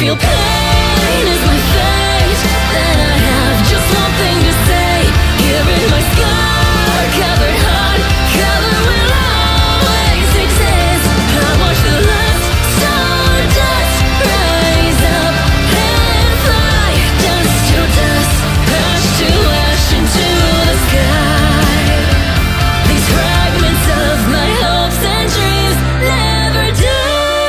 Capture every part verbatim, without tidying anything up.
feel pain is my fate, then I have just one thing to say. Here in my scar-covered heart, color will always exist. I watch the last stardust rise up and fly, dust to dust, ash to ash into the sky. These fragments of my hopes and dreams never die.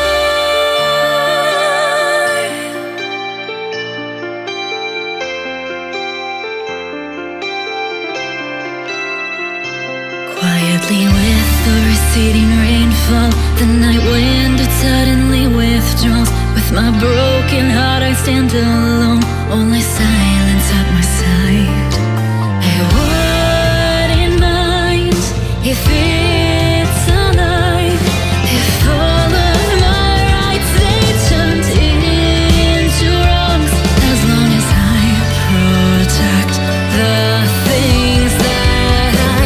Quietly with the receding rainfall, the night wind it suddenly withdraws. With my broken heart I stand alone, only silence at my side. I wouldn't mind if it's alive, if all of my rights they turned into wrongs. As long as I protect the things that I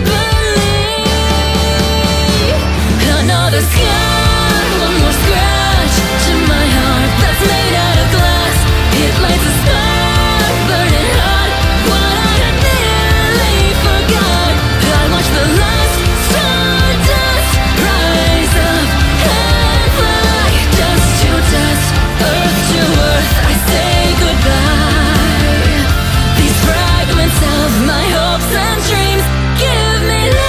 believe. Another scar, one more scratch to my heart that's made out of glass. It lights a spark, burning hot, what I had nearly forgot. I watch the last stardust rise up and fly, dust to dust, earth to earth, I say goodbye. These fragments of my hopes and dreams give me life.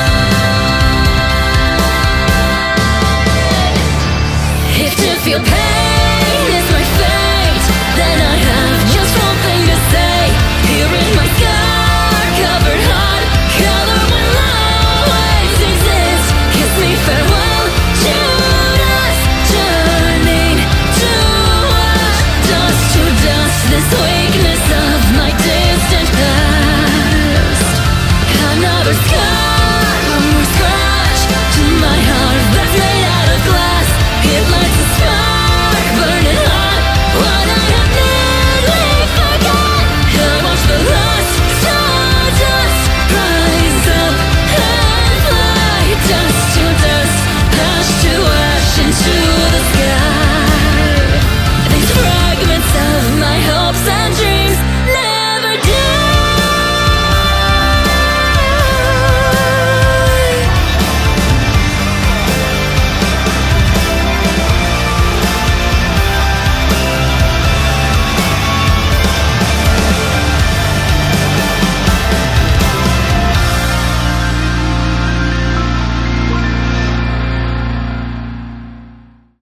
Feel pain